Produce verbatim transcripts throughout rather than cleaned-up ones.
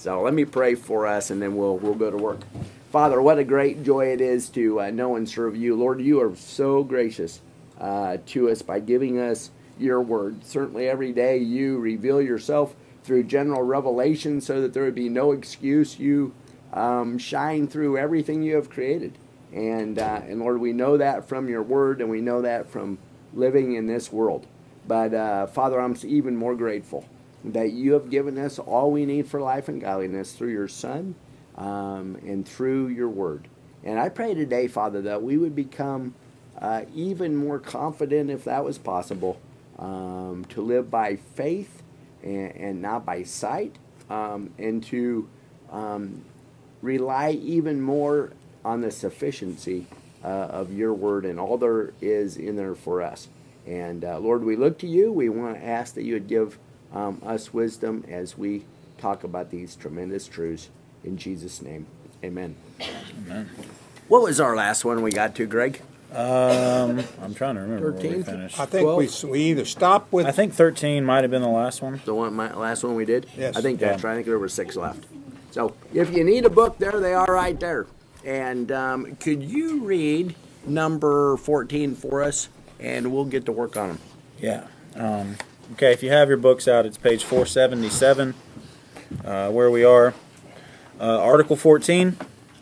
So let me pray for us, and then we'll we'll go to work. Father, what a great joy it is to uh, know and serve you. Lord, you are so gracious uh, to us by giving us your word. Certainly every day you reveal yourself through general revelation so that there would be no excuse. You um, shine through everything you have created. And, uh, and Lord, we know that from your word, and we know that from living in this world. But uh, Father, I'm even more grateful that you have given us all we need for life and godliness through your Son um, and through your word. And I pray today, Father, that we would become uh, even more confident, if that was possible, um, to live by faith and, and not by sight, um, and to um, rely even more on the sufficiency uh, of your word and all there is in there for us. And uh, Lord, we look to you. We want to ask that you would give um, us wisdom as we talk about these tremendous truths. In Jesus' name, amen. Amen. What was our last one we got to, Greg? Um, I'm trying to remember where we thirteen? finished. I think we, we either stopped with... I think thirteen might have been the last one. The one, my, last one we did? Yes. I think that's Yeah. right. I think there were six left. So if you need a book, there they are right there. And um, could you read number fourteen for us? And we'll get to work on them. Yeah. Um, okay, if you have your books out, it's page four seventy-seven, uh, where we are. Uh, Article fourteen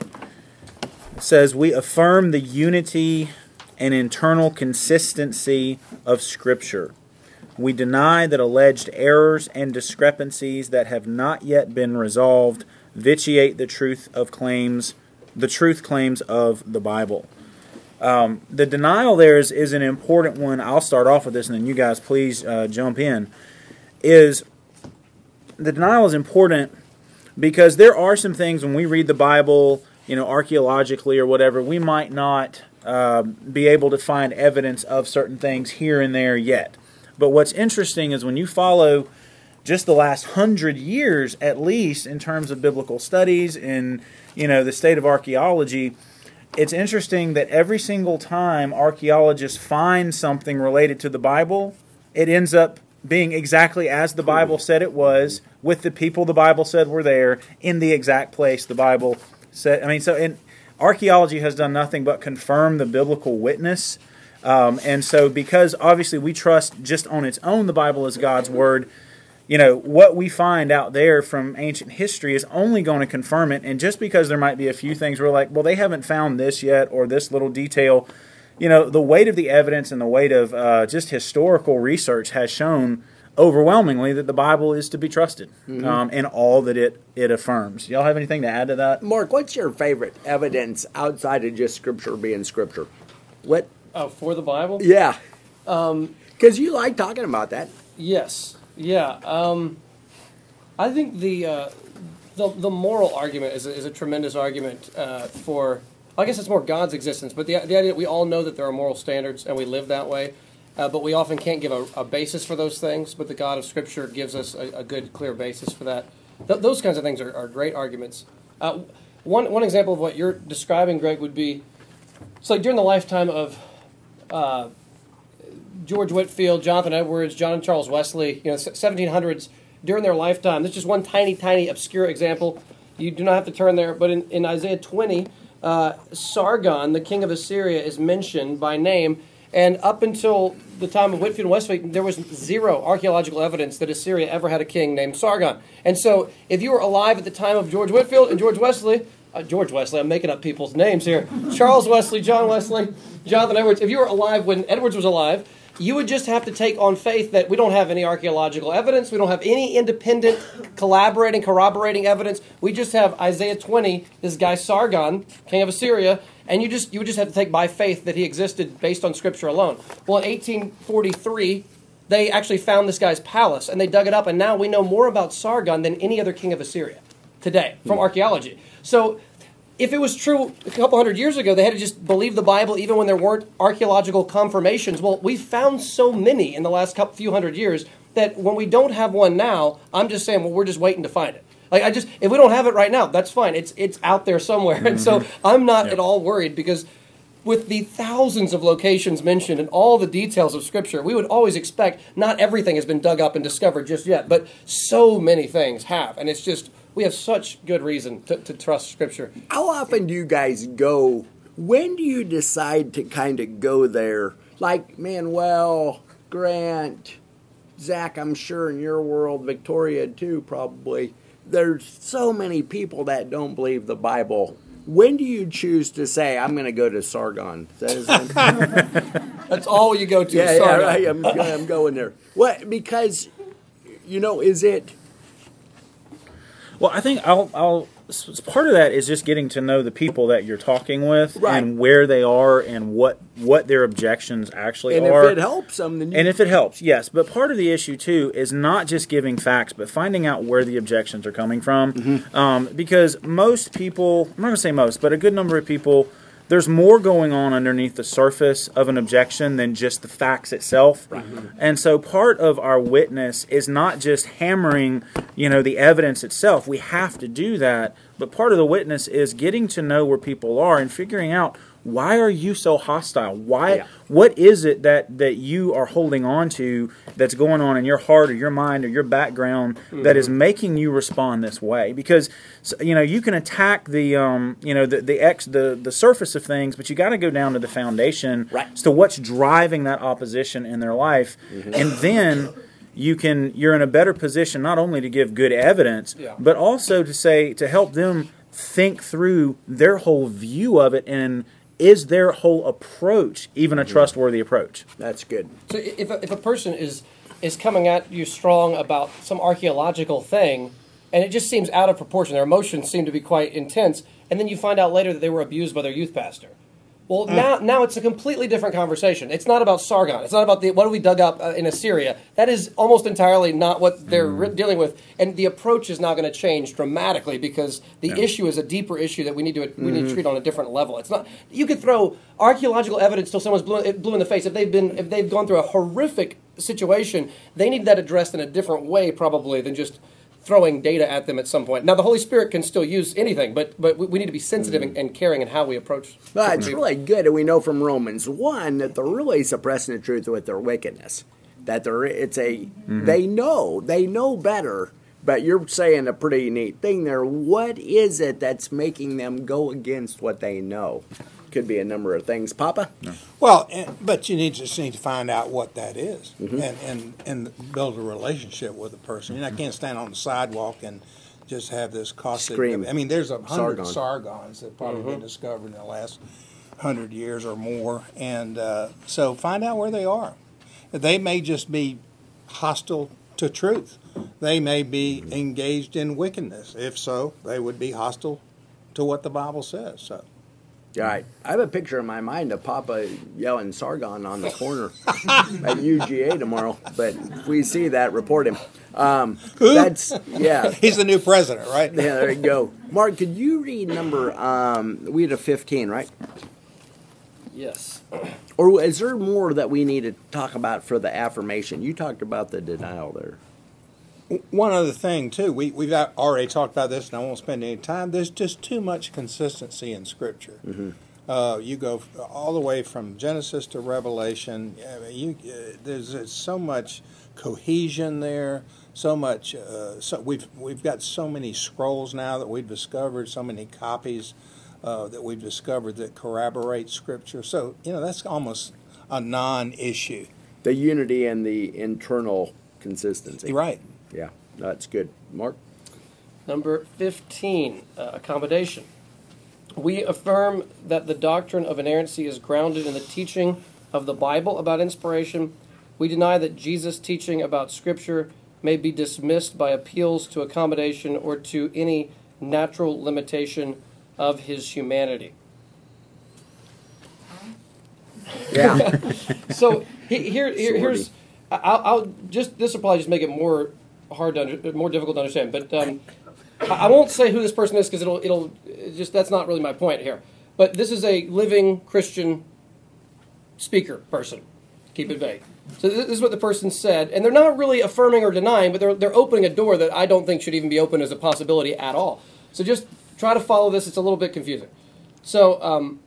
says, we affirm the unity and internal consistency of Scripture. We deny that alleged errors and discrepancies that have not yet been resolved vitiate the truth of claims, the truth claims of the Bible. Um, the denial there is, is an important one. I'll start off with this, and then you guys please uh, jump in. Is the denial is important because there are some things when we read the Bible, you know, archaeologically or whatever, we might not uh, be able to find evidence of certain things here and there yet. But what's interesting is when you follow just the last hundred years, at least in terms of biblical studies and, you know, the state of archaeology, it's interesting that every single time archaeologists find something related to the Bible, it ends up being exactly as the Bible said it was, with the people the Bible said were there, in the exact place the Bible said. I mean, so in, archaeology has done nothing but confirm the biblical witness. Um, and so because obviously we trust just on its own the Bible is God's Word, you know, what we find out there from ancient history is only going to confirm it. And just because there might be a few things we're like, well, they haven't found this yet or this little detail, you know, the weight of the evidence and the weight of uh, just historical research has shown overwhelmingly that the Bible is to be trusted mm-hmm. um, in all that it, it affirms. Y'all have anything to add to that? Mark, what's your favorite evidence outside of just Scripture being Scripture? What? Oh, for the Bible? Yeah. Because um, you like talking about that. Yes. Yeah, um, I think the, uh, the the moral argument is a, is a tremendous argument uh, for. I guess it's more God's existence, but the the idea that we all know that there are moral standards and we live that way, uh, but we often can't give a, a basis for those things. But the God of Scripture gives us a, a good, clear basis for that. Th- those kinds of things are, are great arguments. Uh, one one example of what you're describing, Greg, would be it's like during the lifetime of. Uh, George Whitefield, Jonathan Edwards, John and Charles Wesley, you know, seventeen hundreds, during their lifetime. This is just one tiny, tiny, obscure example. You do not have to turn there, but in, in Isaiah twenty, uh, Sargon, the king of Assyria, is mentioned by name, and up until the time of Whitefield and Wesley, there was zero archaeological evidence that Assyria ever had a king named Sargon. And so, if you were alive at the time of George Whitefield and George Wesley, uh, George Wesley, I'm making up people's names here, Charles Wesley, John Wesley, Jonathan Edwards, if you were alive when Edwards was alive, you would just have to take on faith that we don't have any archaeological evidence. We don't have any independent, collaborating, corroborating evidence. We just have Isaiah twenty, this guy Sargon, king of Assyria, and you just you would just have to take by faith that he existed based on Scripture alone. Well, in eighteen forty-three, they actually found this guy's palace, and they dug it up, and now we know more about Sargon than any other king of Assyria today from archaeology. So if it was true a couple hundred years ago, they had to just believe the Bible even when there weren't archaeological confirmations. Well, we've found so many in the last couple, few hundred years that when we don't have one now, I'm just saying, well, we're just waiting to find it. Like I just, if we don't have it right now, that's fine. It's it's out there somewhere. Mm-hmm. And so I'm not yeah. at all worried because with the thousands of locations mentioned and all the details of Scripture, we would always expect not everything has been dug up and discovered just yet, but so many things have. And it's just we have such good reason to, to trust Scripture. How often do you guys go? When do you decide to kind of go there? Like Manuel, Grant, Zach, I'm sure in your world, Victoria too, probably. There's so many people that don't believe the Bible. When do you choose to say, I'm going to go to Sargon? Is that his name? That's all you go to. Yeah, is yeah, Sargon. right. I'm, I'm going there. What? Because, you know, is it... Well, I think I'll, I'll. Part of that is just getting to know the people that you're talking with, Right. and where they are, and what what their objections actually And are. if it helps them, then you... And if it helps, yes. But part of the issue, too, is not just giving facts, but finding out where the objections are coming from. Mm-hmm. Um, because most people, I'm not going to say most, but a good number of people, there's more going on underneath the surface of an objection than just the facts itself. Right. And so part of our witness is not just hammering, you know, the evidence itself. We have to do that. But part of the witness is getting to know where people are and figuring out, why are you so hostile? Why? Yeah. What is it that, that you are holding on to that's going on in your heart or your mind or your background mm-hmm. that is making you respond this way? Because you know you can attack the um, you know the the ex the, the surface of things, but you got to go down to the foundation right. as to what's driving that opposition in their life, mm-hmm. and then you can you're in a better position not only to give good evidence, yeah. but also to say to help them think through their whole view of it and. Is their whole approach even a trustworthy approach? That's good. So if a, if a person is is coming at you strong about some archaeological thing, and it just seems out of proportion, their emotions seem to be quite intense, and then you find out later that they were abused by their youth pastor. Well, mm. now now it's a completely different conversation. It's not about Sargon. It's not about the what do we dug up uh, in Assyria. That is almost entirely not what they're mm. re- dealing with, and the approach is not going to change dramatically because the yeah. issue is a deeper issue that we need to we mm-hmm. need to treat on a different level. It's not you could throw archaeological evidence till someone's blue, blue in the face if they've been if they've gone through a horrific situation. They need that addressed in a different way probably than just throwing data at them at some point. Now, the Holy Spirit can still use anything, but but we need to be sensitive mm. and, and caring in how we approach. But it's really good, and we know from Romans one that they're really suppressing the truth with their wickedness. That they're it's a mm-hmm. they know they know better. But you're saying a pretty neat thing there. What is it that's making them go against what they know? Could be a number of things, Papa. No. Well, and, but you need to just need to find out what that is, mm-hmm. and, and and build a relationship with the person. You know, I can't stand on the sidewalk and just have this caustic. Scream. I mean, there's a hundred Sargon. Sargons that probably mm-hmm. been discovered in the last hundred years or more, and uh, so find out where they are. They may just be hostile to truth. They may be engaged in wickedness. If so, they would be hostile to what the Bible says. So. All right. I have a picture in my mind of Papa yelling Sargon on the corner at U G A tomorrow. But if we see that, report him. Um, Who? That's, yeah. He's the new president, right? Yeah, there you go. Mark, could you read number, um, we had a fifteen, right? Yes. Or is there more that we need to talk about for the affirmation? You talked about the denial there. One other thing, too, we, we've already talked about this, and I won't spend any time. There's just too much consistency in Scripture. Mm-hmm. Uh, you go all the way from Genesis to Revelation. I mean, you, uh, there's, there's so much cohesion there, so much. Uh, so we've we've got so many scrolls now that we've discovered, so many copies uh, that we've discovered that corroborate Scripture. So you know that's almost a non-issue. The unity and the internal consistency. Right. Yeah, that's good. Mark? Number fifteen, uh, accommodation. We affirm that the doctrine of inerrancy is grounded in the teaching of the Bible about inspiration. We deny that Jesus' teaching about Scripture may be dismissed by appeals to accommodation or to any natural limitation of his humanity. Yeah. So he, here, here here's, I'll, I'll just this will probably just make it more hard to under, more difficult to understand. But um, I, I won't say who this person is because it'll it'll it just that's not really my point here. But this is a living Christian speaker person. Keep it vague. So this is what the person said, and they're not really affirming or denying, but they're they're opening a door that I don't think should even be open as a possibility at all. So just try to follow this. It's a little bit confusing. So um,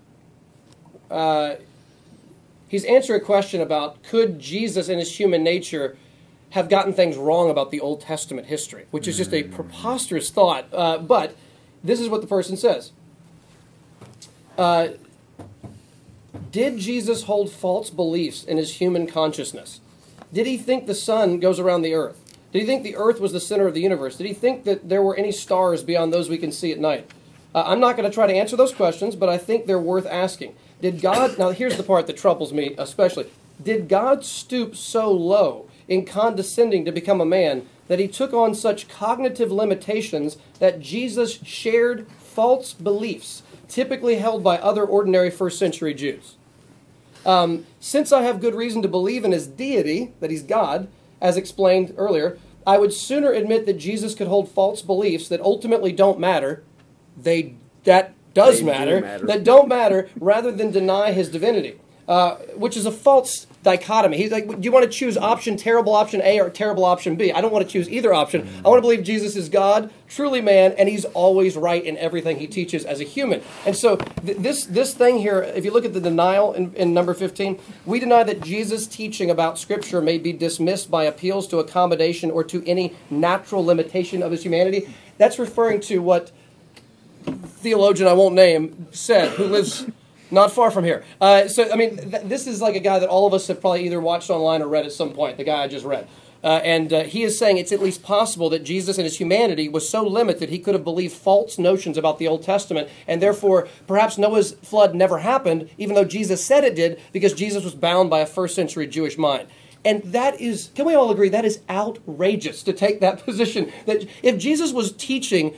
uh, he's answering a question about could Jesus in his human nature have gotten things wrong about the Old Testament history, which is just a preposterous thought. Uh, but this is what the person says. Uh, did Jesus hold false beliefs in his human consciousness? Did he think the sun goes around the earth? Did he think the earth was the center of the universe? Did he think that there were any stars beyond those we can see at night? Uh, I'm not going to try to answer those questions, but I think they're worth asking. Did God, now here's the part that troubles me especially, did God stoop so low in condescending to become a man that he took on such cognitive limitations that Jesus shared false beliefs typically held by other ordinary first century Jews? Um, since I have good reason to believe in his deity, that he's God, as explained earlier, I would sooner admit that Jesus could hold false beliefs that ultimately don't matter, they that does They do matter, matter. that don't matter, rather than deny his divinity, uh, which is a false dichotomy. He's like, do you want to choose option terrible option A or terrible option B? I don't want to choose either option. I want to believe Jesus is God, truly man, and he's always right in everything he teaches as a human. And so th- this this thing here, if you look at the denial in, in number fifteen, we deny that Jesus' teaching about Scripture may be dismissed by appeals to accommodation or to any natural limitation of his humanity. That's referring to what theologian I won't name said, who lives not far from here. Uh, so, I mean, th- this is like a guy that all of us have probably either watched online or read at some point, the guy I just read. Uh, and uh, he is saying it's at least possible that Jesus in his humanity was so limited he could have believed false notions about the Old Testament, and therefore perhaps Noah's flood never happened, even though Jesus said it did, because Jesus was bound by a first century Jewish mind. And that is, can we all agree, that is outrageous to take that position. That if Jesus was teaching,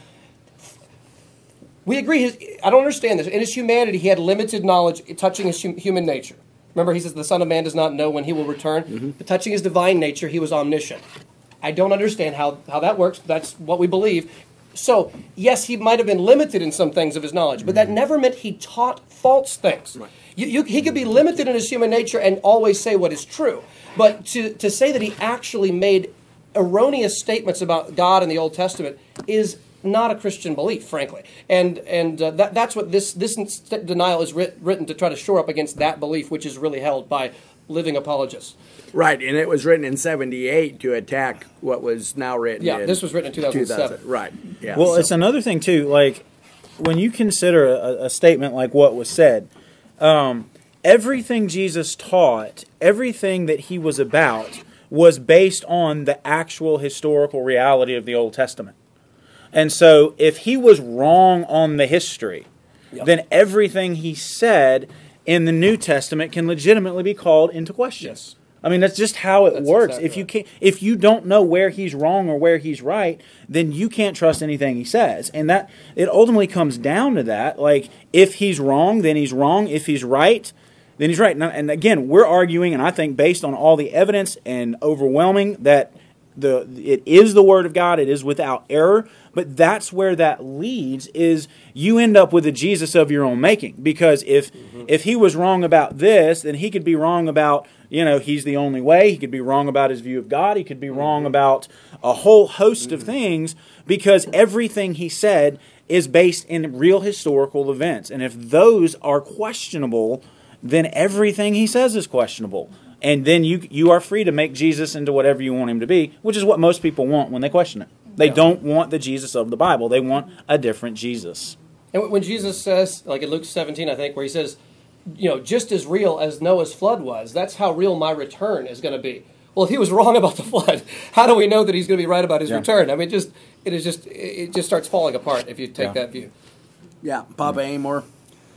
we agree, his, I don't understand this. In his humanity, he had limited knowledge touching his hum, human nature. Remember, he says the Son of Man does not know when he will return. Mm-hmm. But touching his divine nature, he was omniscient. I don't understand how, how that works, but that's what we believe. So, yes, he might have been limited in some things of his knowledge, but that never meant he taught false things. Right. You, you, he could be limited in his human nature and always say what is true. But to, to say that he actually made erroneous statements about God in the Old Testament is not a Christian belief, frankly. And and uh, that, that's what this, this denial is writ, written to try to shore up against that belief, which is really held by living apologists. Right, and it was written in seventy-eight to attack what was now written yeah, in... this was written in two thousand seven. two thousand, right, yeah. Well, so. It's another thing, too, like, when you consider a, a statement like what was said, um, everything Jesus taught, everything that he was about, was based on the actual historical reality of the Old Testament. And so if he was wrong on the history, yep. then everything he said in the New Testament can legitimately be called into question. Yes. I mean, that's just how it that's works. Exactly if you can't, if you don't know where he's wrong or where he's right, then you can't trust anything he says. And that it ultimately comes down to that. Like, if he's wrong, then he's wrong. If he's right, then he's right. And again, we're arguing, and I think based on all the evidence and overwhelming, that the it is the Word of God. It is without error. But that's where that leads, is you end up with a Jesus of your own making. Because if mm-hmm. if he was wrong about this, then he could be wrong about, you know, he's the only way. He could be wrong about his view of God. He could be mm-hmm. wrong about a whole host mm-hmm. of things, because everything he said is based in real historical events. And if those are questionable, then everything he says is questionable. And then you you are free to make Jesus into whatever you want him to be, which is what most people want when they question it. They yeah. don't want the Jesus of the Bible. They want a different Jesus. And when Jesus says, like in Luke seventeen, I think, where he says, you know, just as real as Noah's flood was, that's how real my return is going to be. Well, if he was wrong about the flood, how do we know that he's going to be right about his yeah. return? I mean, just it is just it just starts falling apart if you take yeah. that view. Yeah, Papa Amor.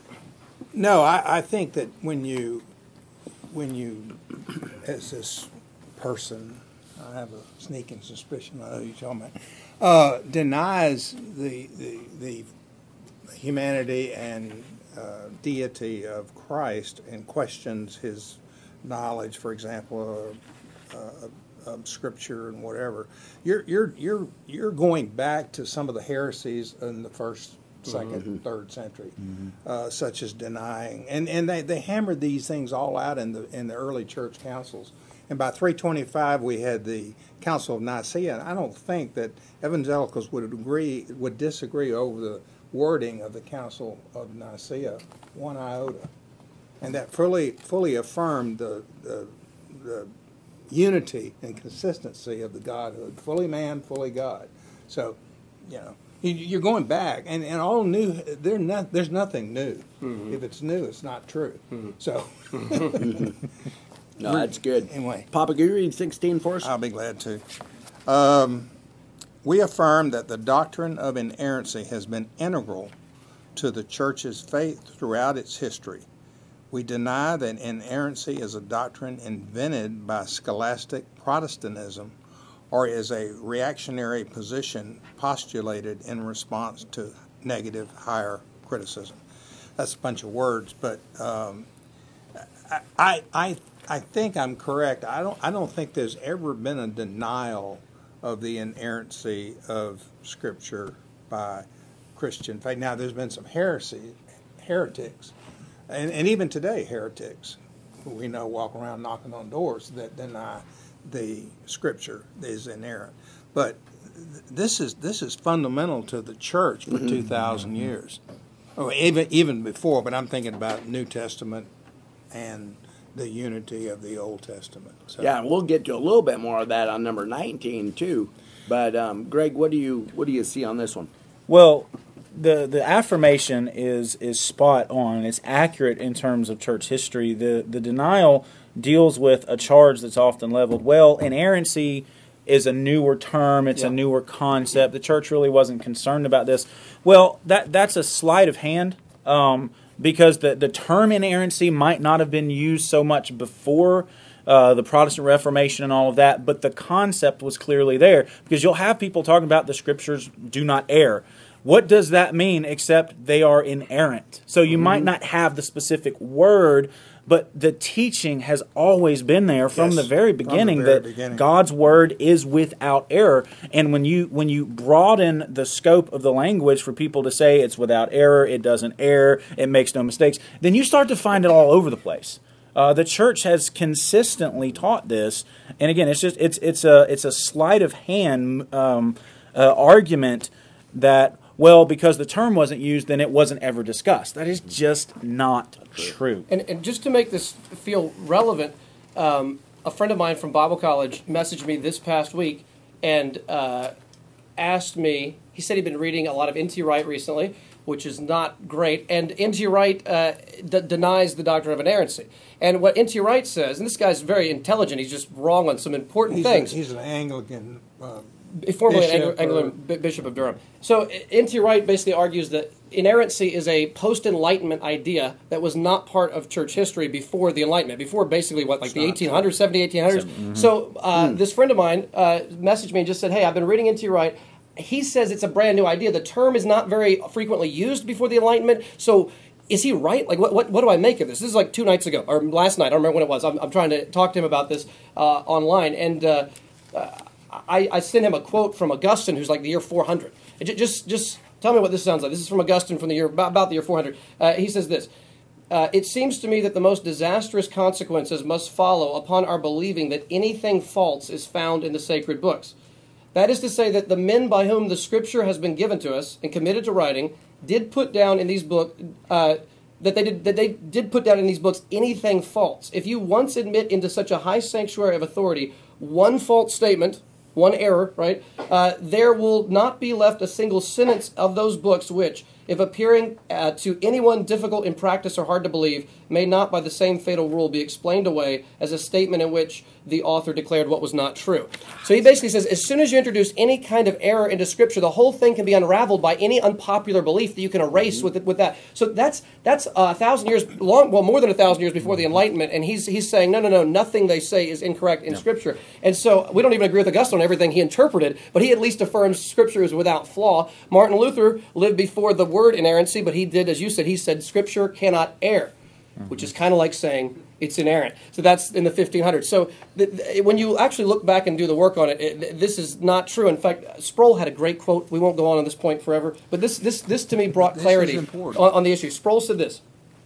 No, I, I think that when you when you as this person, I have a sneaking suspicion I know you're talking about, uh, denies the, the the humanity and uh, deity of Christ and questions his knowledge, for example, uh, uh, of Scripture and whatever. You're you're you're you're going back to some of the heresies in the first, second, mm-hmm. third century, mm-hmm. uh, such as denying, and and they, they hammered these things all out in the in the early church councils. And by three twenty-five, we had the Council of Nicaea. And I don't think that evangelicals would agree, would disagree over the wording of the Council of Nicaea, one iota, and that fully fully affirmed the the, the unity and consistency of the Godhood, fully man, fully God. So, you know, you- you're going back, and, and all new. There not, there's nothing new. Mm-hmm. If it's new, it's not true. So, No, that's good. Anyway. Papa, can you read sixteen for us? I'll be glad to. Um, we affirm that the doctrine of inerrancy has been integral to the Church's faith throughout its history. We deny that inerrancy is a doctrine invented by scholastic Protestantism or is a reactionary position postulated in response to negative higher criticism. That's a bunch of words, but um, I, I, I think I'm correct. I don't, I don't think there's ever been a denial of the inerrancy of Scripture by Christian faith. Now, there's been some heresy, heretics, and, and even today, heretics, who we know walk around knocking on doors that deny the Scripture is inerrant. But th- this is this is fundamental to the church for two thousand years, or even even before. But I'm thinking about New Testament and the unity of the Old Testament. So, Yeah, and we'll get to a little bit more of that on number nineteen too. But um, Greg, what do you what do you see on this one? Well, the the affirmation is is spot on. It's accurate in terms of church history. The the denial deals with a charge that's often leveled. Well, inerrancy is a newer term. It's Yeah. a newer concept. The church really wasn't concerned about this. Well, that that's a sleight of hand. Um, because the, the term inerrancy might not have been used so much before uh, the Protestant Reformation and all of that, but the concept was clearly there. Because you'll have people talking about the Scriptures do not err. What does that mean except they are inerrant? So you mm-hmm. might not have the specific word, but the teaching has always been there from Yes, the very from the beginning very that beginning. God's word is without error. And when you when you broaden the scope of the language for people to say it's without error, it doesn't err, it makes no mistakes, then you start to find it all over the place. Uh, the church has consistently taught this, and again, it's just it's it's a it's a sleight of hand um, uh, argument that, well, because the term wasn't used, then it wasn't ever discussed. That is just not true. And, and just to make this feel relevant, um, a friend of mine from Bible college messaged me this past week and uh, asked me, he said he'd been reading a lot of N T Wright recently, which is not great, and N T Wright uh, d- denies the doctrine of inerrancy. And what N T Wright says, and this guy's very intelligent, he's just wrong on some important he's things. A, he's an Anglican uh, Formerly an bishop Angli- Anglican or- bi- Bishop of Durham. So N T Wright basically argues that inerrancy is a post-Enlightenment idea that was not part of church history before the Enlightenment, before basically, what, like It's the not eighteen hundreds, seventeen, eighteen hundreds. Mm-hmm. So uh, this friend of mine uh, messaged me and just said, hey, I've been reading N T Wright. He says it's a brand new idea. The term is not very frequently used before the Enlightenment. So is he right? Like, what, what, what do I make of this? This is like two nights ago, or last night. I don't remember when it was. I'm, I'm trying to talk to him about this uh, online. And uh, uh, I, I sent him a quote from Augustine, who's like the year four hundred. It, just, just tell me what this sounds like. This is from Augustine from the year about, about the year four hundred. Uh, he says this. Uh, it seems to me that the most disastrous consequences must follow upon our believing that anything false is found in the sacred books. That is to say that the men by whom the Scripture has been given to us and committed to writing did put down in these books uh, that they did that they did put down in these books anything false. If you once admit into such a high sanctuary of authority one false statement, one error, right, uh, there will not be left a single sentence of those books which, if appearing uh, to anyone difficult in practice or hard to believe, may not by the same fatal rule be explained away as a statement in which the author declared what was not true. So he basically says, as soon as you introduce any kind of error into Scripture, the whole thing can be unraveled by any unpopular belief that you can erase with it, with that. So that's that's a thousand years long, well, more than a thousand years before the Enlightenment, and he's he's saying, no, no, no, nothing they say is incorrect in No. Scripture. And so we don't even agree with Augustine on everything he interpreted, but he at least affirms Scripture is without flaw. Martin Luther lived before the word inerrancy, but he did, as you said, he said Scripture cannot err, mm-hmm. which is kind of like saying it's inerrant. So that's in the fifteen hundreds. So th- th- when you actually look back and do the work on it, it th- this is not true. In fact, Sproul had a great quote. We won't go on on this point forever, but this this this to me brought This clarity is on, important. on the issue. Sproul said this.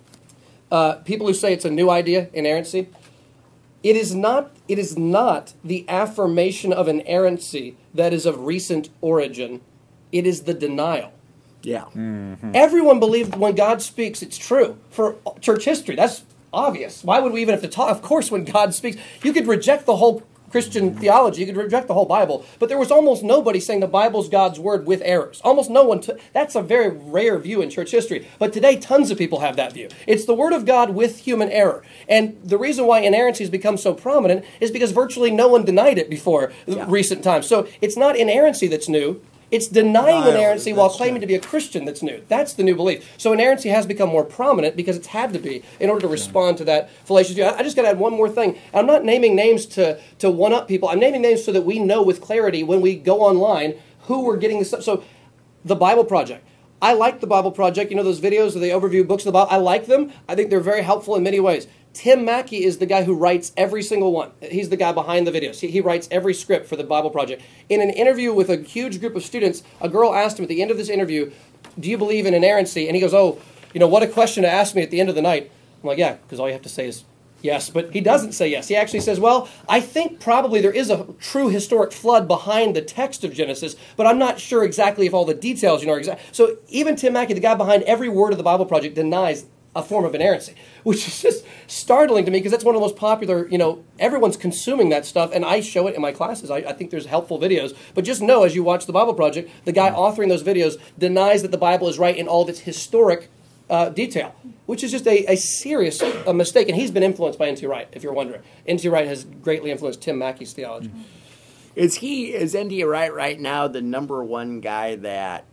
Uh, people who say it's a new idea, inerrancy, it is not it is not the affirmation of inerrancy that is of recent origin. It is the denial. Yeah. Mm-hmm. Everyone believed when God speaks, it's true. For church history, that's obvious. Why would we even have to talk? Of course, when God speaks, you could reject the whole Christian theology. You could reject the whole Bible. But there was almost nobody saying the Bible's God's word with errors. Almost no one. T- that's a very rare view in church history. But today, tons of people have that view. It's the word of God with human error. And the reason why inerrancy has become so prominent is because virtually no one denied it before Yeah. recent times. So it's not inerrancy that's new. It's denying Denial, inerrancy while that's claiming new. to be a Christian that's new. That's the new belief. So inerrancy has become more prominent because it's had to be in order to respond to that fallacious view. I I just got to add one more thing. I'm not naming names to, to one-up people. I'm naming names so that we know with clarity when we go online who we're getting this stuff. So the Bible Project. I like the Bible Project. You know those videos of the overview books of the Bible? I like them. I think they're very helpful in many ways. Tim Mackey is the guy who writes every single one. He's the guy behind the videos. He, he writes every script for the Bible Project. In an interview with a huge group of students, a girl asked him at the end of this interview, do you believe in inerrancy? And he goes, oh, you know, what a question to ask me at the end of the night. I'm like, yeah, because all you have to say is yes. But he doesn't say yes. He actually says, well, I think probably there is a true historic flood behind the text of Genesis, but I'm not sure exactly if all the details, you know, are exact. So even Tim Mackey, the guy behind every word of the Bible Project, denies a form of inerrancy, which is just startling to me because that's one of the most popular, you know, everyone's consuming that stuff, and I show it in my classes. I, I think there's helpful videos. But just know, as you watch the Bible Project, the guy authoring those videos denies that the Bible is right in all of its historic uh, detail, which is just a, a serious a mistake. And he's been influenced by N T Wright, if you're wondering. N T Wright has greatly influenced Tim Mackey's theology. Is he, is N T Wright right now the number one guy that,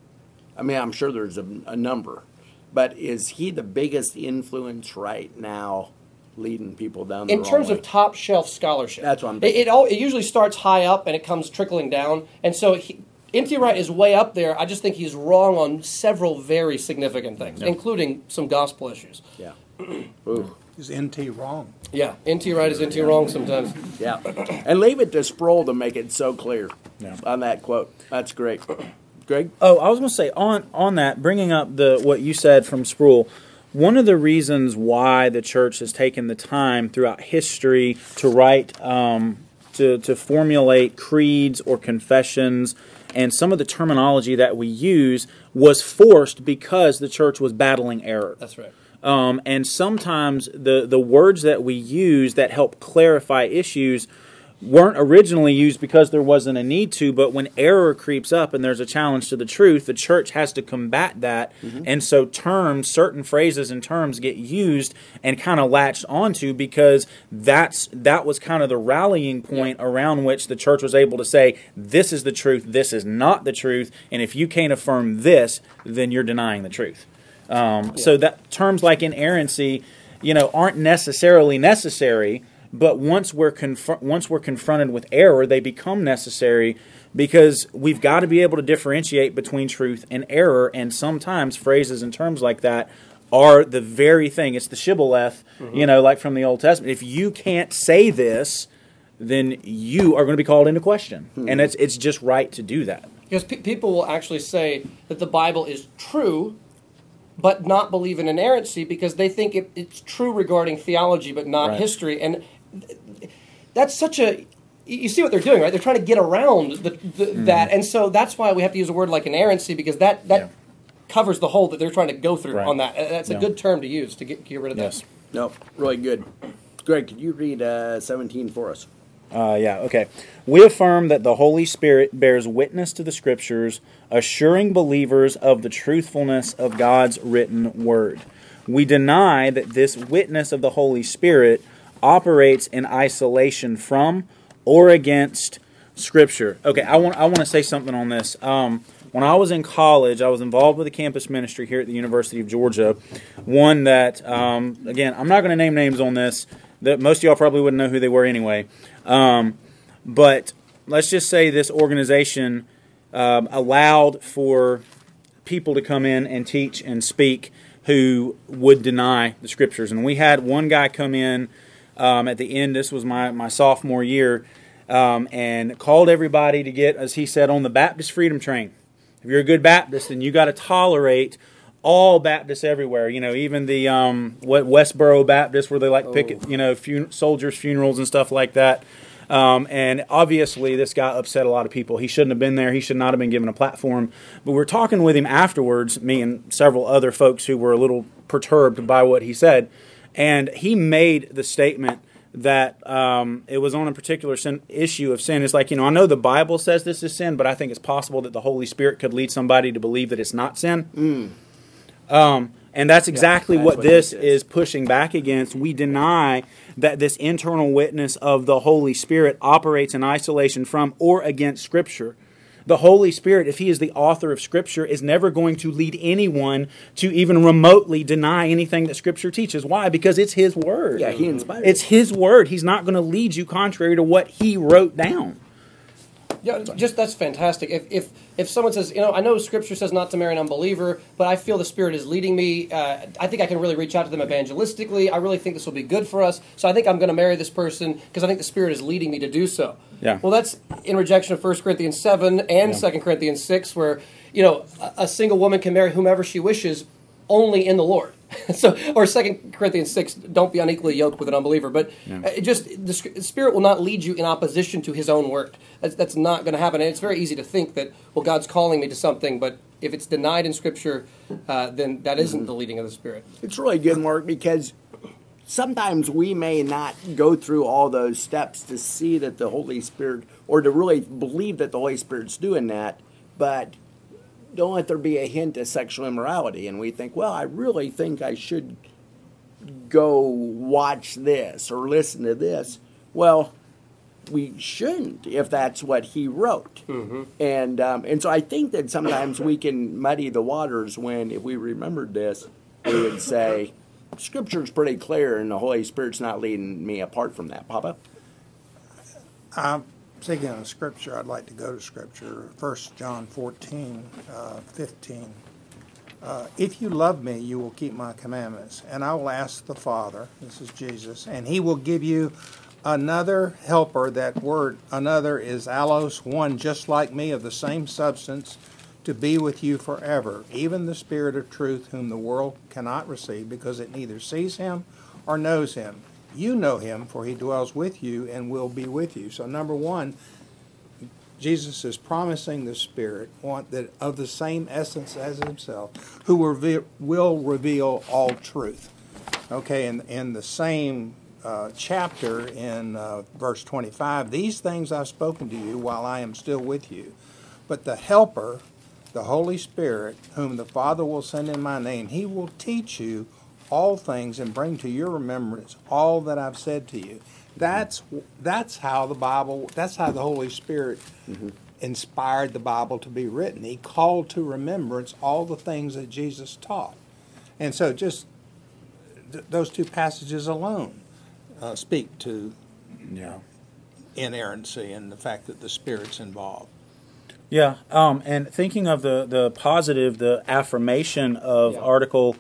I mean, I'm sure there's a, a number, but is he the biggest influence right now leading people down the In wrong terms way? of top shelf scholarship, That's what I'm it, thinking. it, all, it usually starts high up and it comes trickling down. And so he, N T Wright is way up there. I just think he's wrong on several very significant things, including some gospel issues. Yeah. Ooh. Is N T wrong? Yeah, N T Wright is N T wrong sometimes. Yeah. And leave it to Sproul to make it so clear Yeah. on that quote. That's great. Greg? Oh, I was going to say on on that, bringing up the what you said from Sproul. One of the reasons why the church has taken the time throughout history to write, um, to to formulate creeds or confessions, and some of the terminology that we use was forced because the church was battling error. That's right. Um, and sometimes the, the words that we use that help clarify issues weren't originally used because there wasn't a need to, but when error creeps up and there's a challenge to the truth, the church has to combat that. Mm-hmm. And so terms, certain phrases and terms get used and kind of latched onto because that's that was kind of the rallying point yeah. around which the church was able to say, this is the truth, this is not the truth, and if you can't affirm this, then you're denying the truth. Um, yeah. So that terms like inerrancy, you know, aren't necessarily necessary, but once we're conf- once we're confronted with error, they become necessary because we've got to be able to differentiate between truth and error. And sometimes phrases and terms like that are the very thing. It's the shibboleth, mm-hmm. you know, like from the Old Testament. If you can't say this, then you are going to be called into question, mm-hmm. and it's it's just right to do that. Because pe- people will actually say that the Bible is true, but not believe in inerrancy because they think it, it's true regarding theology, but not right. history. And that's such a... You see what they're doing, right? They're trying to get around the, the, mm. that. And so that's why we have to use a word like inerrancy because that, that yeah. covers the hole that they're trying to go through right. on that. That's a yeah. good term to use to get, get rid of yes. that. No, really good. Greg, could you read uh, seventeen for us? Uh, yeah, okay. We affirm that the Holy Spirit bears witness to the Scriptures, assuring believers of the truthfulness of God's written Word. We deny that this witness of the Holy Spirit operates in isolation from or against Scripture. Okay, I want I want to say something on this. Um, when I was in college, I was involved with a campus ministry here at the University of Georgia. One that, um, again, I'm not going to name names on this. That most of y'all probably wouldn't know who they were anyway. Um, but let's just say this organization um, allowed for people to come in and teach and speak who would deny the Scriptures. And we had one guy come in um, at the end, this was my, my sophomore year, um, and called everybody to get, as he said, on the Baptist freedom train. If you're a good Baptist, then you got to tolerate all Baptists everywhere, you know, even the um, what Westboro Baptist, where they like pick, oh. you know, fun- soldiers' funerals and stuff like that. Um, and obviously, this guy upset a lot of people. He shouldn't have been there. He should not have been given a platform. But we're talking with him afterwards, me and several other folks who were a little perturbed by what he said. And he made the statement that um, it was on a particular sin, issue of sin. It's like, you know, I know the Bible says this is sin, but I think it's possible that the Holy Spirit could lead somebody to believe that it's not sin. Mm. Um, and that's exactly that's what, what this this is is. pushing back against. We deny that this internal witness of the Holy Spirit operates in isolation from or against Scripture. The Holy Spirit, if He is the author of Scripture, is never going to lead anyone to even remotely deny anything that Scripture teaches. Why? Because it's His Word. Yeah, He inspired It's it. His Word. He's not going to lead you contrary to what He wrote down. Yeah, just that's fantastic. If if if someone says, you know, I know Scripture says not to marry an unbeliever, but I feel the Spirit is leading me. Uh, I think I can really reach out to them evangelistically. I really think this will be good for us. So I think I'm going to marry this person because I think the Spirit is leading me to do so. Yeah. Well, that's in rejection of First Corinthians seven and Yeah. Second Corinthians six, where you know a, a single woman can marry whomever she wishes, only in the Lord. So, or Second Corinthians six, don't be unequally yoked with an unbeliever. But Yeah. it just the Spirit will not lead you in opposition to His own word. That's, that's not going to happen. And it's very easy to think that, well, God's calling me to something, but if it's denied in Scripture, uh, then that isn't the leading of the Spirit. It's really good, Mark, because sometimes we may not go through all those steps to see that the Holy Spirit, or to really believe that the Holy Spirit's doing that, but don't let there be a hint of sexual immorality. And we think, well, I really think I should go watch this or listen to this. Well, we shouldn't if that's what he wrote. Mm-hmm. And um, and so I think that sometimes we can muddy the waters when, if we remembered this, we would say, Scripture's pretty clear and the Holy Spirit's not leading me apart from that. Papa? I'm thinking of Scripture. I'd like to go to Scripture. First John fourteen, uh, fifteen. Uh, if you love me, you will keep my commandments. And I will ask the Father, this is Jesus, and He will give you another helper. That word, another, is allos, one just like me, of the same substance, to be with you forever. Even the Spirit of truth, whom the world cannot receive, because it neither sees Him or knows Him. You know Him, for He dwells with you and will be with you. So number one, Jesus is promising the Spirit want that of the same essence as Himself, who will reveal, will reveal all truth. Okay, and in the same uh, chapter, in uh, verse twenty-five, these things I've spoken to you while I am still with you. But the Helper, the Holy Spirit, whom the Father will send in my name, He will teach you all things and bring to your remembrance all that I've said to you. That's that's how the Bible, that's how the Holy Spirit mm-hmm. inspired the Bible to be written. He called to remembrance all the things that Jesus taught. And so just th- those two passages alone uh, speak to Yeah. inerrancy and the fact that the Spirit's involved. Yeah, um, and thinking of the, the positive, the affirmation of Yeah. Article,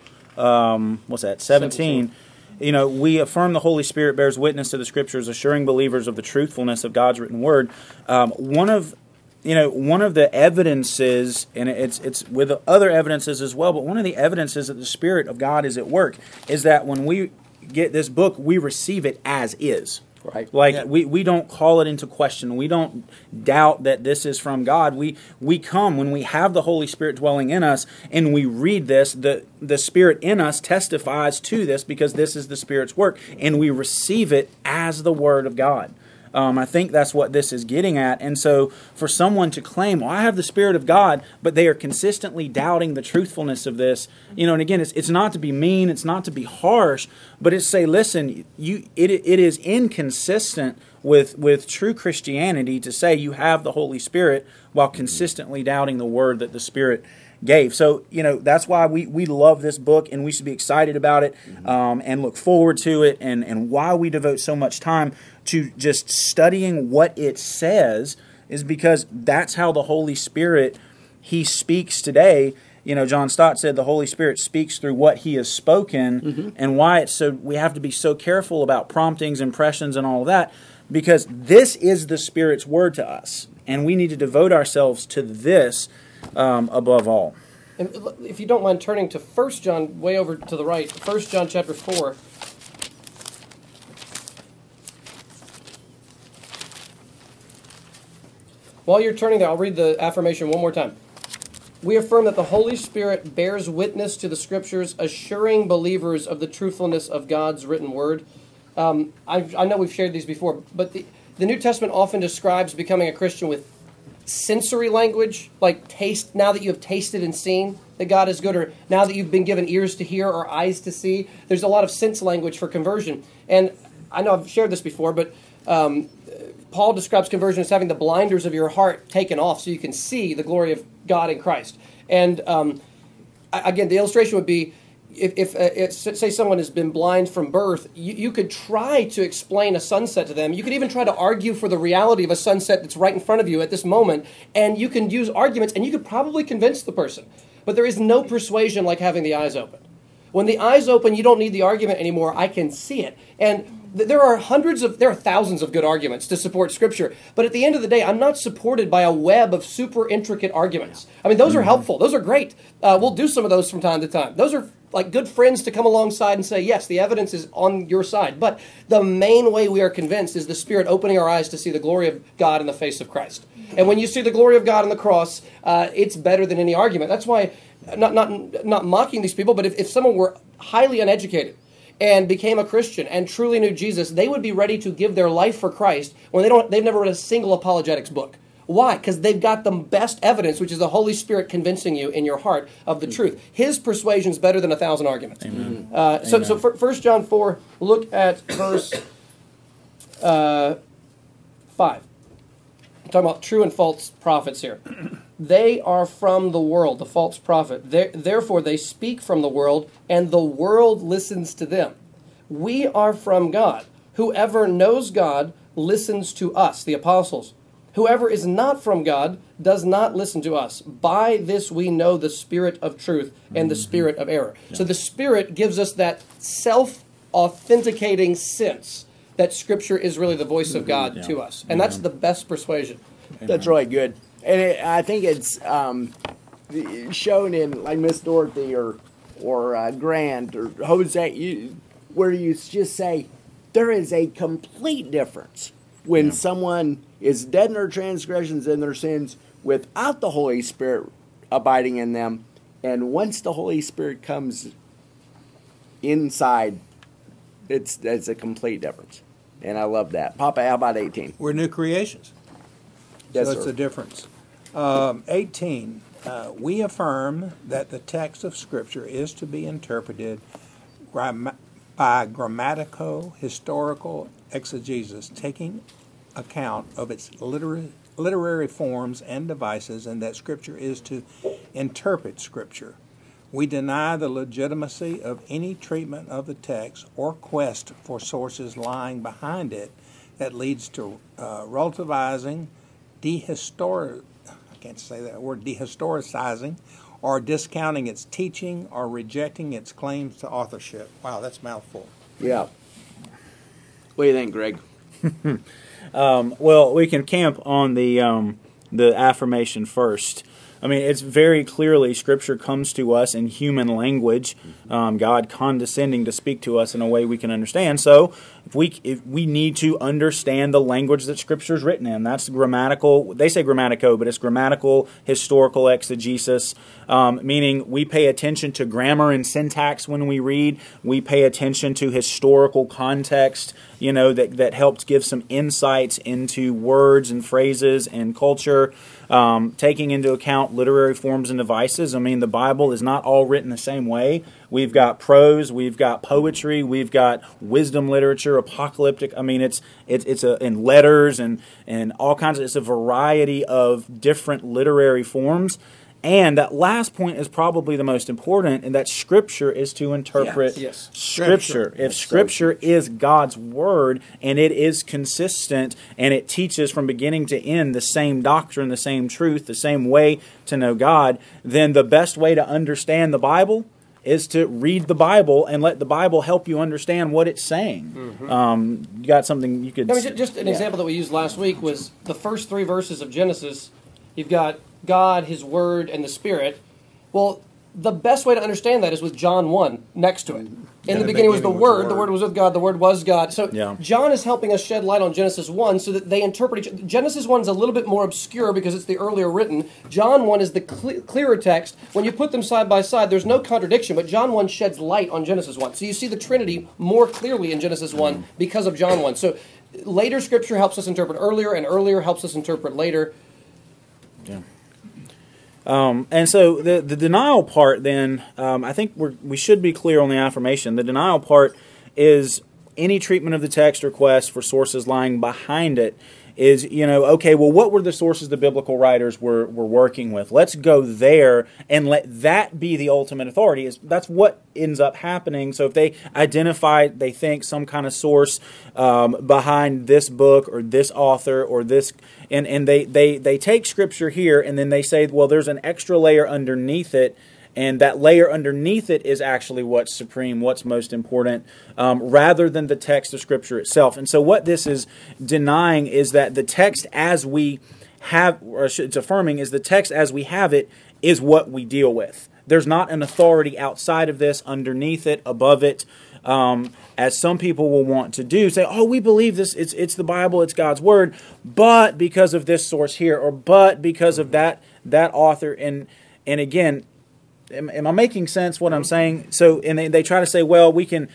um, what's that, seventeen, seventeen. You know, we affirm the Holy Spirit bears witness to the Scriptures, assuring believers of the truthfulness of God's written Word. Um, one of, you know, one of the evidences, and it's it's with other evidences as well, but one of the evidences that the Spirit of God is at work is that when we get this book, we receive it as is. Right. Like, Yeah. we, we don't call it into question. We don't doubt that this is from God. We we come, when we have the Holy Spirit dwelling in us, and we read this, the, the Spirit in us testifies to this because this is the Spirit's work, and we receive it as the Word of God. Um, I think that's what this is getting at. And so for someone to claim, well, I have the Spirit of God, but they are consistently doubting the truthfulness of this, you know, and again, it's it's not to be mean, it's not to be harsh, but it's say, listen, you it it is inconsistent with, with true Christianity to say you have the Holy Spirit while consistently doubting the Word that the Spirit gave. So, you know, that's why we, we love this book, and we should be excited about it, um, and look forward to it, and, and why we devote so much time to just studying what it says is because that's how the Holy Spirit, He speaks today. You know, John Stott said the Holy Spirit speaks through what He has spoken, mm-hmm. and why it's so, we have to be so careful about promptings, impressions, and all of that, because this is the Spirit's word to us, and we need to devote ourselves to this um, above all. And if you don't mind turning to First John, way over to the right, First John chapter four. While you're turning there, I'll read the affirmation one more time. We affirm that the Holy Spirit bears witness to the Scriptures, assuring believers of the truthfulness of God's written word. Um, I, I know we've shared these before, but the, the New Testament often describes becoming a Christian with sensory language, like taste, now that you have tasted and seen that God is good, or now that you've been given ears to hear or eyes to see. There's a lot of sense language for conversion. And I know I've shared this before, but um, Paul describes conversion as having the blinders of your heart taken off so you can see the glory of God in Christ. And um, again, the illustration would be, if, if, uh, if say someone has been blind from birth, you, you could try to explain a sunset to them. You could even try to argue for the reality of a sunset that's right in front of you at this moment, and you can use arguments, and you could probably convince the person. But there is no persuasion like having the eyes open. When the eyes open, you don't need the argument anymore. I can see it. And th- there are hundreds of, there are thousands of good arguments to support Scripture. But at the end of the day, I'm not supported by a web of super intricate arguments. I mean, those are helpful. Those are great. Uh, we'll do some of those from time to time. Those are like good friends to come alongside and say, yes, the evidence is on your side. But the main way we are convinced is the Spirit opening our eyes to see the glory of God in the face of Christ. And when you see the glory of God on the cross, uh, it's better than any argument. That's why, not not not mocking these people, but if, if someone were highly uneducated and became a Christian and truly knew Jesus, they would be ready to give their life for Christ when they don't, they've never read a single apologetics book. Why? Because they've got the best evidence, which is the Holy Spirit convincing you in your heart of the truth. His persuasion is better than a thousand arguments. Amen. Uh, so, Amen. so for First John four, look at verse uh, five. I'm talking about true and false prophets here. They are from the world, the false prophet. They're, therefore, they speak from the world, and the world listens to them. We are from God. Whoever knows God listens to us, the apostles. Whoever is not from God does not listen to us. By this we know the spirit of truth and the spirit of error. Yeah. So the Spirit gives us that self-authenticating sense that Scripture is really the voice of God yeah. to us. And yeah. that's the best persuasion. Amen. That's really good. And it, I think it's um, shown in, like, Miss Dorothy or or uh, Grant or Jose, you, where you just say, there is a complete difference when yeah. someone is dead in their transgressions and their sins without the Holy Spirit abiding in them. And once the Holy Spirit comes inside, it's, it's a complete difference. And I love that. Papa, how about eighteen? We're new creations. Yes, so that's sir. the difference. Um, eighteen, uh, we affirm that the text of Scripture is to be interpreted gram- by grammatico-historical exegesis, taking account of its literary, literary forms and devices, and that Scripture is to interpret Scripture. We deny the legitimacy of any treatment of the text or quest for sources lying behind it that leads to uh, relativizing, dehistor I can't say that word, dehistoricizing, or discounting its teaching or rejecting its claims to authorship. Wow, that's a mouthful. Yeah. What do you think, Greg? um, well, we can camp on the um, the affirmation first. I mean, it's very clearly Scripture comes to us in human language, um, God condescending to speak to us in a way we can understand. So if we if we need to understand the language that Scripture is written in. That's grammatical. They say grammatico, but it's grammatical, historical exegesis, um, meaning we pay attention to grammar and syntax when we read. We pay attention to historical context, you know, that, that helps give some insights into words and phrases and culture. Um, taking into account literary forms and devices. I mean, the Bible is not all written the same way. We've got prose, we've got poetry, we've got wisdom literature, apocalyptic. I mean, it's it's it's a in letters and and all kinds of. It's a variety of different literary forms. And that last point is probably the most important, and that Scripture is to interpret yes. Yes. Scripture. If Scripture is God's Word, and it is consistent, and it teaches from beginning to end the same doctrine, the same truth, the same way to know God, then the best way to understand the Bible is to read the Bible and let the Bible help you understand what it's saying. Mm-hmm. Um, you got something you could... I mean, just an yeah. example that we used last week was the first three verses of Genesis. You've got God, His Word, and the Spirit. Well, the best way to understand that is with John one next to it. In In the the beginning was the beginning was Word, the the Word. Word was with God, the Word was God. So Yeah. John is helping us shed light on Genesis one so that they interpret each Genesis one is a little bit more obscure because it's the earlier written. John one is the cle- clearer text. When you put them side by side, there's no contradiction, but John one sheds light on Genesis one. So you see the Trinity more clearly in Genesis one because of John one. So later Scripture helps us interpret earlier, and earlier helps us interpret later. Yeah. Um, and so the the denial part, then, um, I think we're, we should be clear on the affirmation. The denial part is any treatment of the text request for sources lying behind it is, you know, okay, well, what were the sources the biblical writers were, were working with? Let's go there and let that be the ultimate authority. Is That's what ends up happening. So if they identify, they think, some kind of source um, behind this book or this author or this, and, and they, they, they take Scripture here and then they say, well, there's an extra layer underneath it, and that layer underneath it is actually what's supreme, what's most important, um, rather than the text of Scripture itself. And so what this is denying is that the text as we have, or it's affirming, is the text as we have it is what we deal with. There's not an authority outside of this, underneath it, above it, um, as some people will want to do. Say, oh, we believe this, it's, it's the Bible, it's God's Word, but because of this source here, or but because of that that author. And, and again, Am, am I making sense what I'm saying? So, and they, they try to say, well, we can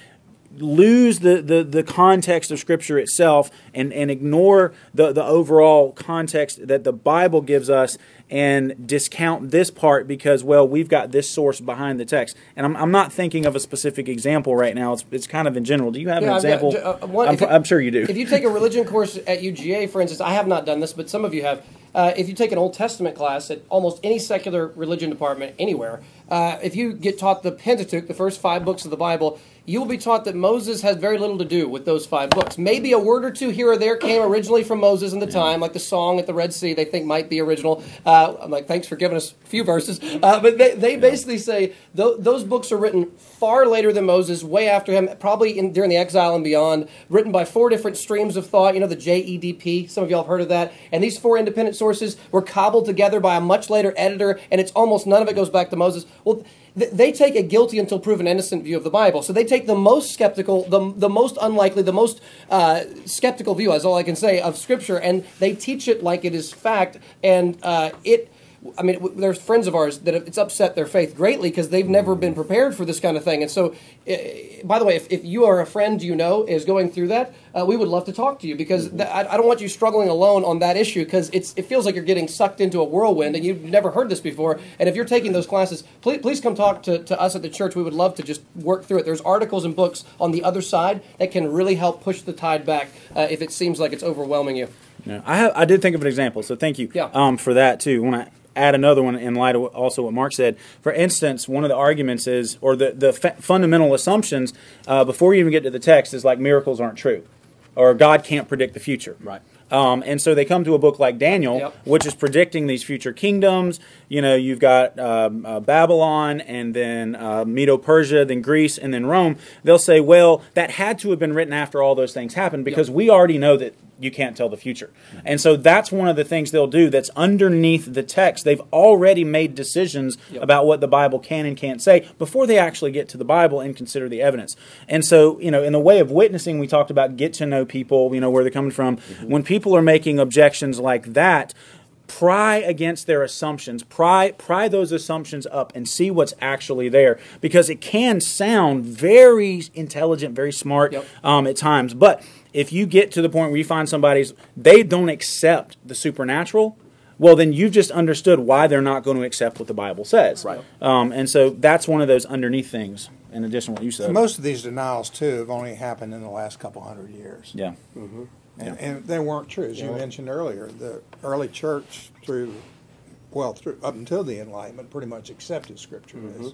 lose the, the, the context of Scripture itself and, and ignore the, the overall context that the Bible gives us and discount this part because, well, we've got this source behind the text. And I'm, I'm not thinking of a specific example right now. It's, it's kind of in general. Do you have Yeah, an I've got- example? uh, one- I'm, if you- I'm sure you do. If you take a religion course at U G A, for instance, I have not done this, but some of you have. Uh, if you take an Old Testament class at almost any secular religion department anywhere, uh, if you get taught the Pentateuch, the first five books of the Bible, you will be taught that Moses had very little to do with those five books. Maybe a word or two here or there came originally from Moses in the time, like the song at the Red Sea they think might be original. Uh, I'm like, thanks for giving us a few verses. Uh, but they, they basically say th- those books are written far later than Moses, way after him, probably in, during the exile and beyond, written by four different streams of thought. You know, the J E D P, some of y'all have heard of that. And these four independent sources were cobbled together by a much later editor, and it's almost none of it goes back to Moses. Well, th- they take a guilty until proven innocent view of the Bible. So they take the most skeptical, the, the most unlikely, the most uh, skeptical view, is all I can say, of Scripture, and they teach it like it is fact, and uh, it... I mean, w- there's friends of ours that have, it's upset their faith greatly because they've never been prepared for this kind of thing. And so, uh, by the way, if, if you are a friend you know is going through that, uh, we would love to talk to you because th- I, I don't want you struggling alone on that issue because it's it feels like you're getting sucked into a whirlwind and you've never heard this before. And if you're taking those classes, please, please come talk to, to us at the church. We would love to just work through it. There's articles and books on the other side that can really help push the tide back uh, if it seems like it's overwhelming you. Yeah, I have. I did think of an example, so thank you Yeah. um, for that too. When I add another one in light of what- also what Mark said. For instance, one of the arguments is, or the the fa- fundamental assumptions uh, before you even get to the text is like miracles aren't true, or God can't predict the future. Right. Um, and so they come to a book like Daniel, Yep. which is predicting these future kingdoms. You know, you've got um, uh, Babylon, and then uh, Medo-Persia, then Greece, and then Rome. They'll say, well, that had to have been written after all those things happened because Yep. we already know that you can't tell the future. And so that's one of the things they'll do that's underneath the text. They've already made decisions Yep. about what the Bible can and can't say before they actually get to the Bible and consider the evidence. And so, you know, in the way of witnessing, we talked about get to know people, you know, where they're coming from. Mm-hmm. When people are making objections like that, pry against their assumptions, pry pry those assumptions up and see what's actually there, because it can sound very intelligent, very smart Yep. um, at times. But if you get to the point where you find somebody's, they don't accept the supernatural, well, then you've just understood why they're not going to accept what the Bible says. Right. Um, and so that's one of those underneath things, in addition to what you said. Most of these denials, too, have only happened in the last couple hundred years. Yeah. And, and they weren't true, as you mentioned earlier. The early church, through, well, through up until the Enlightenment, pretty much accepted Scripture as.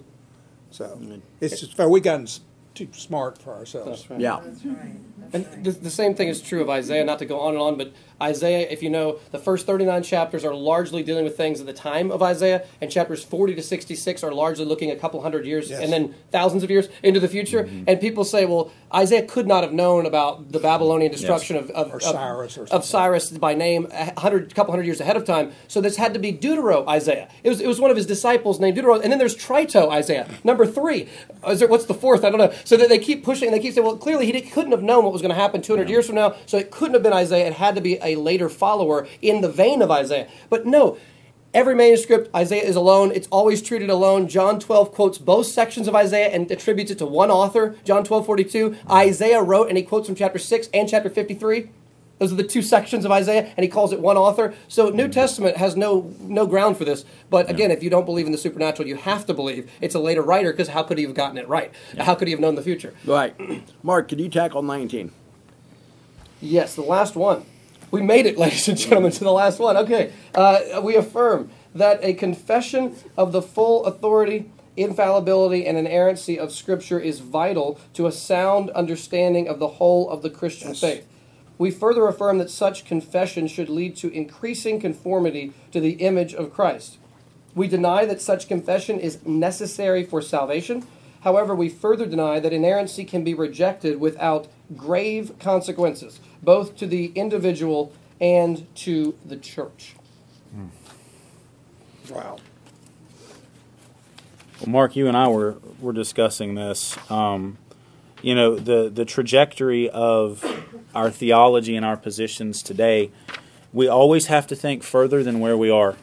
So it's just fair. We've gotten s- too smart for ourselves. That's right. Yeah. That's right. And the, the same thing is true of Isaiah, not to go on and on, but Isaiah, if you know, the first thirty-nine chapters are largely dealing with things at the time of Isaiah, and chapters forty to sixty-six are largely looking a couple hundred years Yes. and then thousands of years into the future. Mm-hmm. And people say, well, Isaiah could not have known about the Babylonian destruction Yes. of, of, Or of- Cyrus or of something. Cyrus by name a hundred, couple hundred years ahead of time. So this had to be Deutero Isaiah. It was it was one of his disciples named Deutero, and then there's Trito Isaiah, number three. Is there, what's the fourth? I don't know. So that they keep pushing, and they keep saying, well, clearly he didn't, couldn't have known what was going to happen two hundred years from now, so it couldn't have been Isaiah. It had to be a later follower in the vein of Isaiah. But no, every manuscript, Isaiah is alone. It's always treated alone. John twelve quotes both sections of Isaiah and attributes it to one author, John twelve forty-two. Isaiah wrote, and he quotes from chapter six and chapter fifty-three. Those are the two sections of Isaiah, and he calls it one author. So New Testament has no no ground for this. But again, if you don't believe in the supernatural, you have to believe it's a later writer, because how could he have gotten it right? How could he have known the future? Right. Mark, could you tackle nineteen? Yes, the last one. We made it, ladies and gentlemen, to the last one. Okay. Uh, we affirm that a confession of the full authority, infallibility, and inerrancy of Scripture is vital to a sound understanding of the whole of the Christian Yes. faith. We further affirm that such confession should lead to increasing conformity to the image of Christ. We deny that such confession is necessary for salvation. However, we further deny that inerrancy can be rejected without grave consequences, both to the individual and to the church. Wow. Well, Mark, you and I were were discussing this. Um, you know, the the trajectory of our theology and our positions today. We always have to think further than where we are.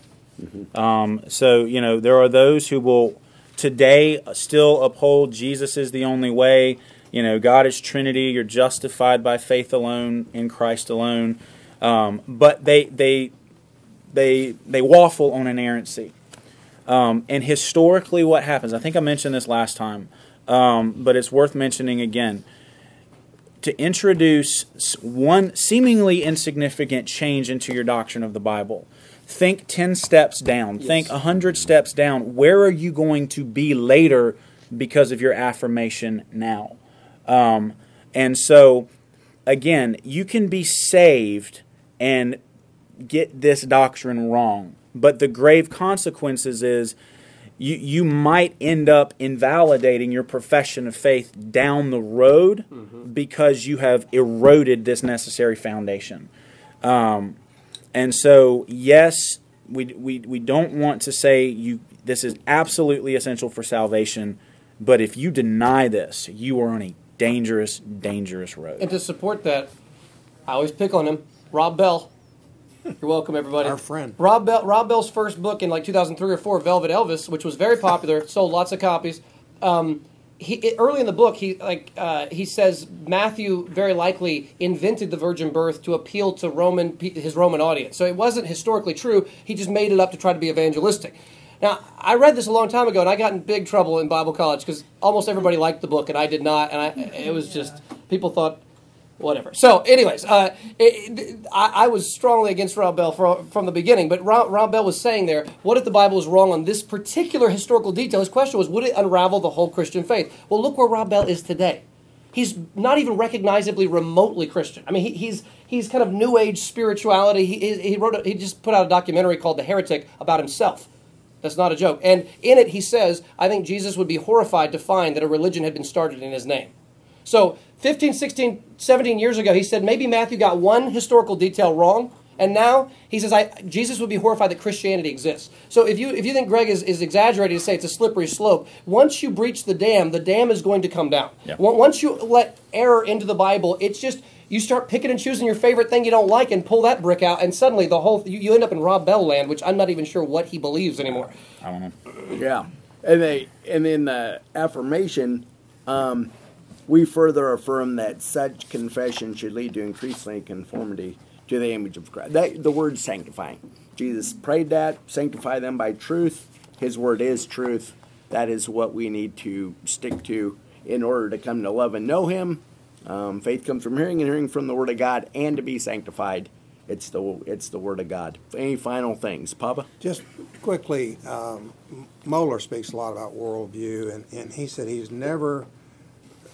Um, so, you know, there are those who will today still uphold Jesus is the only way. You know, God is Trinity. You're justified by faith alone in Christ alone. Um, but they they they they waffle on inerrancy. Um, and historically, what happens? I think I mentioned this last time, um, but it's worth mentioning again. To introduce one seemingly insignificant change into your doctrine of the Bible, think ten steps down. Yes. Think one hundred steps down. Where are you going to be later because of your affirmation now? Um, and so, again, you can be saved and get this doctrine wrong. But the grave consequences is you, you might end up invalidating your profession of faith down the road mm-hmm. because you have eroded this necessary foundation. Um, and so, yes, we, we, we don't want to say you this is absolutely essential for salvation, but if you deny this, you are on a dangerous, dangerous road. And to support that, I always pick on him, Rob Bell. You're welcome, everybody. Our friend. Rob Bell. Rob Bell's first book in like two thousand three or four, Velvet Elvis, which was very popular, sold lots of copies. Um, he it, early in the book, he like uh, he says Matthew very likely invented the virgin birth to appeal to Roman his Roman audience. So it wasn't historically true. He just made it up to try to be evangelistic. Now, I read this a long time ago, and I got in big trouble in Bible college because almost everybody liked the book, and I did not. And I, it was just people thought. Whatever. So, anyways, uh, it, it, I, I was strongly against Rob Bell for, from the beginning, but Rob, Rob Bell was saying there, what if the Bible is wrong on this particular historical detail? His question was, would it unravel the whole Christian faith? Well, look where Rob Bell is today. He's not even recognizably remotely Christian. I mean, he, he's he's kind of New Age spirituality. He, he wrote a, he just put out a documentary called The Heretic about himself. That's not a joke. And in it, he says, I think Jesus would be horrified to find that a religion had been started in his name. So fifteen, sixteen, seventeen years ago, he said maybe Matthew got one historical detail wrong, and now he says I, Jesus would be horrified that Christianity exists. So if you if you think Greg is, is exaggerating to say it's a slippery slope, once you breach the dam, the dam is going to come down. Yeah. Once you let error into the Bible, it's just you start picking and choosing your favorite thing you don't like and pull that brick out, and suddenly the whole you, you end up in Rob Bell land, which I'm not even sure what he believes anymore. I don't know. Yeah, and they and in the affirmation. Um, We further affirm that such confession should lead to increasing conformity to the image of Christ. That, the word sanctifying. Jesus prayed that, sanctify them by truth. His word is truth. That is what we need to stick to in order to come to love and know Him. Um, faith comes from hearing, and hearing from the Word of God, and to be sanctified. It's the it's the Word of God. Any final things, Papa? Just quickly, um, Moeller speaks a lot about worldview, and, and he said he's never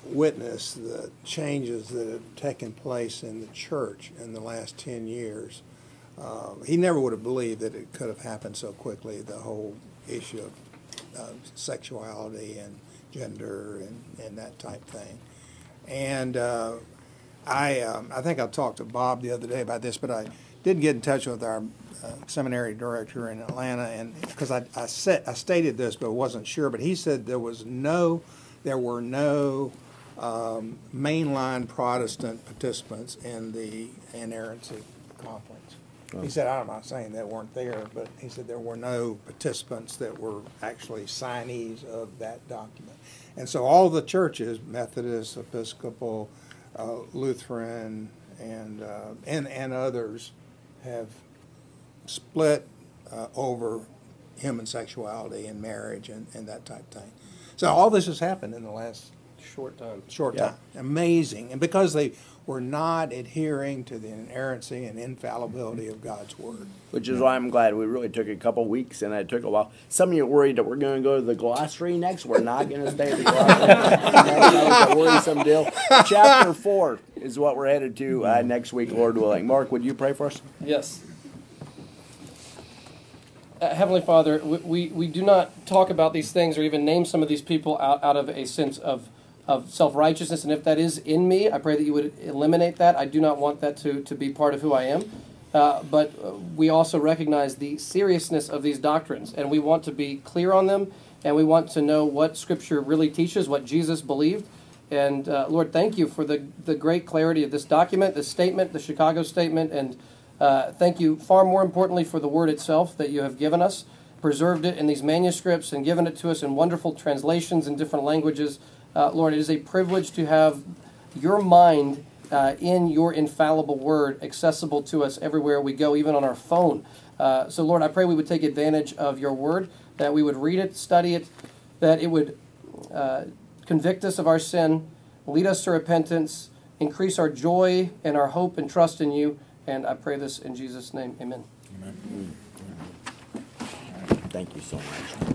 witnessed the changes that have taken place in the church in the last ten years, uh, he never would have believed that it could have happened so quickly, the whole issue of uh, sexuality and gender and, and that type thing. And uh, I um, I think I talked to Bob the other day about this, but I did get in touch with our uh, seminary director in Atlanta, and because I I, said, I stated this but wasn't sure, but he said there was no, there were no um, mainline Protestant participants in the inerrancy conference. He said, I'm not saying that weren't there, but he said there were no participants that were actually signees of that document. And so all the churches, Methodist, Episcopal, uh, Lutheran, and, uh, and and others, have split uh, over human sexuality and marriage and, and that type of thing. So all this has happened in the last Short time. short Yeah. time. Amazing. And because they were not adhering to the inerrancy and infallibility of God's Word. Which is why I'm glad we really took a couple weeks and it took a while. Some of you are worried that we're going to go to the glossary next. We're not going to stay at the glossary. That's a worrisome deal. Chapter four is what we're headed to uh, next week, Lord willing. Mark, would you pray for us? Yes. Uh, Heavenly Father, we, we, we do not talk about these things or even name some of these people out, out of a sense of, of self-righteousness. And if that is in me, I pray that you would eliminate that. I do not want that to, to be part of who I am. Uh, but uh, we also recognize the seriousness of these doctrines, and we want to be clear on them, and we want to know what Scripture really teaches, what Jesus believed. And uh, Lord, thank you for the, the great clarity of this document, this statement, the Chicago Statement, and uh, thank you far more importantly for the Word itself that you have given us, preserved it in these manuscripts and given it to us in wonderful translations in different languages. Uh, Lord, it is a privilege to have your mind uh, in your infallible Word accessible to us everywhere we go, even on our phone. Uh, so, Lord, I pray we would take advantage of your Word, that we would read it, study it, that it would uh, convict us of our sin, lead us to repentance, increase our joy and our hope and trust in you. And I pray this in Jesus' name. Amen. Amen. Thank you so much.